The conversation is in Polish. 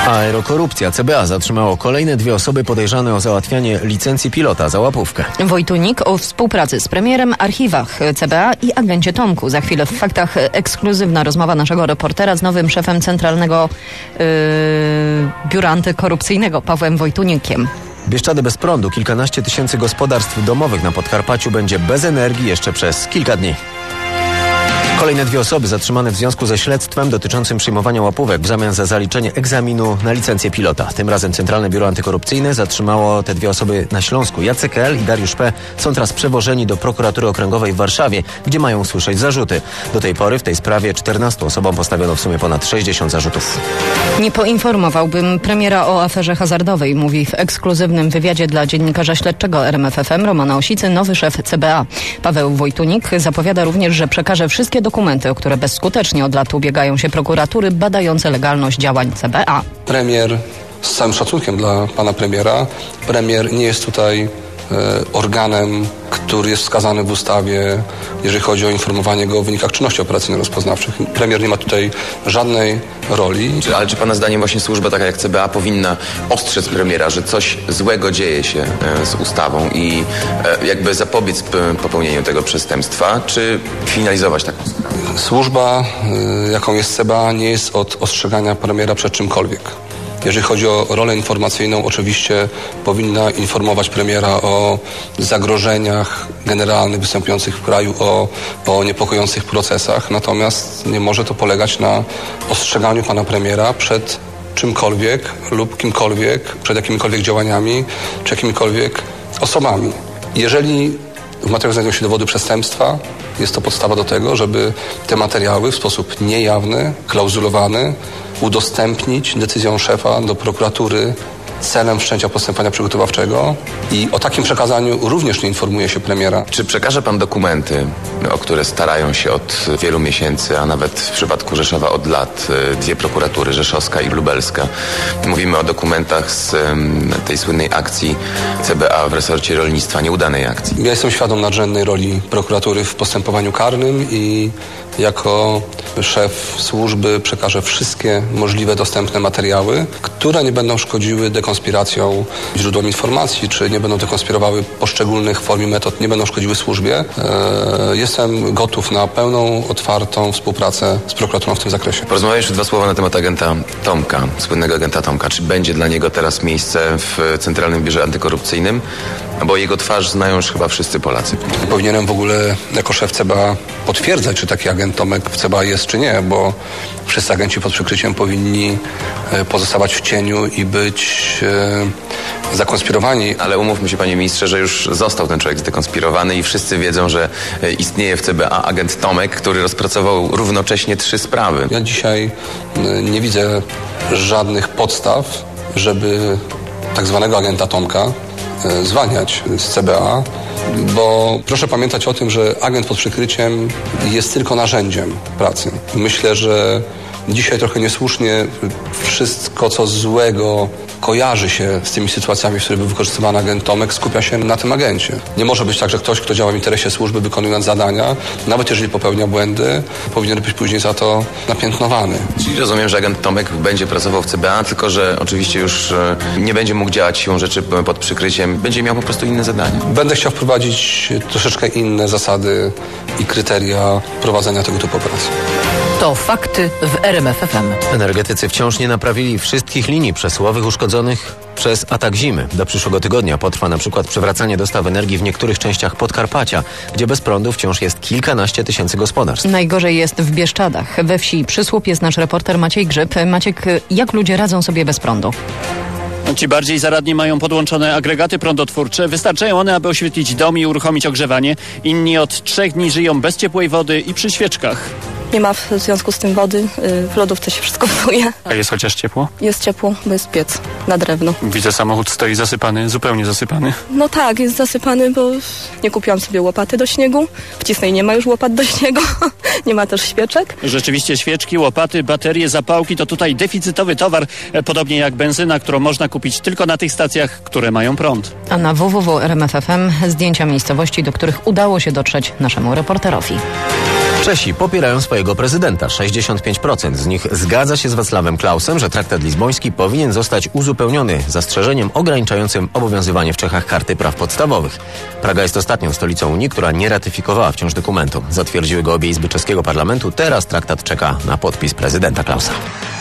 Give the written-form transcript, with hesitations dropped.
Aerokorupcja. CBA zatrzymało kolejne 2 osoby podejrzane o załatwianie licencji pilota za łapówkę. Wojtunik o współpracy z premierem, archiwach CBA i agencie Tomku. Za chwilę w faktach ekskluzywna rozmowa naszego reportera z nowym szefem Centralnego Biura Antykorupcyjnego, Pawłem Wojtunikiem. Bieszczady bez prądu. Kilkanaście tysięcy gospodarstw domowych na Podkarpaciu będzie bez energii jeszcze przez kilka dni. Kolejne 2 osoby zatrzymane w związku ze śledztwem dotyczącym przyjmowania łapówek w zamian za zaliczenie egzaminu na licencję pilota. Tym razem Centralne Biuro Antykorupcyjne zatrzymało te 2 osoby na Śląsku. Jacek L. i Dariusz P. są teraz przewożeni do Prokuratury Okręgowej w Warszawie, gdzie mają usłyszeć zarzuty. Do tej pory w tej sprawie 14 osobom postawiono w sumie ponad 60 zarzutów. Nie poinformowałbym premiera o aferze hazardowej, mówi w ekskluzywnym wywiadzie dla dziennikarza śledczego RMFFM Romana Osicy nowy szef CBA. Paweł Wojtunik zapowiada również, że przekaże wszystkie dokumenty, o które bezskutecznie od lat ubiegają się prokuratury badające legalność działań CBA. Premier, z całym szacunkiem dla pana premiera, premier nie jest tutaj organem, który jest wskazany w ustawie, jeżeli chodzi o informowanie go o wynikach czynności operacyjno-rozpoznawczych. Premier nie ma tutaj żadnej roli. Ale czy pana zdaniem właśnie służba taka jak CBA powinna ostrzec premiera, że coś złego dzieje się z ustawą i jakby zapobiec popełnieniu tego przestępstwa, czy finalizować taką sprawę? Służba, jaką jest CBA, nie jest od ostrzegania premiera przed czymkolwiek. Jeżeli chodzi o rolę informacyjną, oczywiście powinna informować premiera o zagrożeniach generalnych występujących w kraju, o niepokojących procesach. Natomiast nie może to polegać na ostrzeganiu pana premiera przed czymkolwiek lub kimkolwiek, przed jakimikolwiek działaniami czy jakimikolwiek osobami. Jeżeli w materiałach znajdują się dowody przestępstwa, jest to podstawa do tego, żeby te materiały w sposób niejawny, klauzulowany udostępnić decyzją szefa do prokuratury celem wszczęcia postępowania przygotowawczego i o takim przekazaniu również nie informuje się premiera. Czy przekaże pan dokumenty, o które starają się od wielu miesięcy, a nawet w przypadku Rzeszowa od lat 2 prokuratury, rzeszowska i lubelska? Mówimy o dokumentach z tej słynnej akcji CBA w resorcie rolnictwa, nieudanej akcji. Ja jestem świadom nadrzędnej roli prokuratury w postępowaniu karnym i jako szef służby przekażę wszystkie możliwe dostępne materiały, które nie będą szkodziły dekonspiracją źródłom informacji, czy nie będą dekonspirowały poszczególnych form i metod, nie będą szkodziły służbie. Jestem gotów na pełną, otwartą współpracę z prokuraturą w tym zakresie. Porozmawiaj jeszcze 2 słowa na temat agenta Tomka, słynnego agenta Tomka. Czy będzie dla niego teraz miejsce w Centralnym Biurze Antykorupcyjnym? Bo jego twarz znają już chyba wszyscy Polacy. Powinienem w ogóle jako szef CBA potwierdzać, czy taki agent Tomek w CBA jest, czy nie, bo wszyscy agenci pod przykryciem powinni pozostawać w cieniu i być zakonspirowani. Ale umówmy się, panie ministrze, że już został ten człowiek zdekonspirowany i wszyscy wiedzą, że istnieje w CBA agent Tomek, który rozpracował równocześnie 3 sprawy. Ja dzisiaj nie widzę żadnych podstaw, żeby tak zwanego agenta Tomka zwalniać z CBA, bo proszę pamiętać o tym, że agent pod przykryciem jest tylko narzędziem pracy. Myślę, że dzisiaj trochę niesłusznie wszystko, co złego kojarzy się z tymi sytuacjami, w których był wykorzystywany agent Tomek, skupia się na tym agencie. Nie może być tak, że ktoś, kto działa w interesie służby, wykonując zadania, nawet jeżeli popełnia błędy, powinien być później za to napiętnowany. Czyli rozumiem, że agent Tomek będzie pracował w CBA, tylko że oczywiście już nie będzie mógł działać siłą rzeczy pod przykryciem, będzie miał po prostu inne zadania. Będę chciał wprowadzić troszeczkę inne zasady i kryteria prowadzenia tego typu operacji. To fakty w RMF FM. Energetycy wciąż nie naprawili wszystkich linii przesyłowych uszkodzonych przez atak zimy. Do przyszłego tygodnia potrwa na przykład przywracanie dostaw energii w niektórych częściach Podkarpacia, gdzie bez prądu wciąż jest kilkanaście tysięcy gospodarstw. Najgorzej jest w Bieszczadach. We wsi Przysłup jest nasz reporter Maciej Grzyb. Maciek, jak ludzie radzą sobie bez prądu? Ci bardziej zaradni mają podłączone agregaty prądotwórcze. Wystarczają one, aby oświetlić dom i uruchomić ogrzewanie. Inni od 3 dni żyją bez ciepłej wody i przy świeczkach. Nie ma w związku z tym wody, w lodówce się wszystko gotuje. A jest chociaż ciepło? Jest ciepło, bo jest piec na drewno. Widzę, samochód stoi zasypany, zupełnie zasypany. No tak, jest zasypany, bo nie kupiłam sobie łopaty do śniegu. W Cisnej nie ma już łopat do śniegu. Nie ma też świeczek. Rzeczywiście świeczki, łopaty, baterie, zapałki to tutaj deficytowy towar, podobnie jak benzyna, którą można kupić tylko na tych stacjach, które mają prąd. A na www.rmf.fm zdjęcia miejscowości, do których udało się dotrzeć naszemu reporterowi. Czesi popierają swojego prezydenta. 65% z nich zgadza się z Václavem Klausem, że traktat lizboński powinien zostać uzupełniony zastrzeżeniem ograniczającym obowiązywanie w Czechach Karty Praw Podstawowych. Praga jest ostatnią stolicą Unii, która nie ratyfikowała wciąż dokumentu. Zatwierdziły go obie izby czeskiego parlamentu. Teraz traktat czeka na podpis prezydenta Klausa.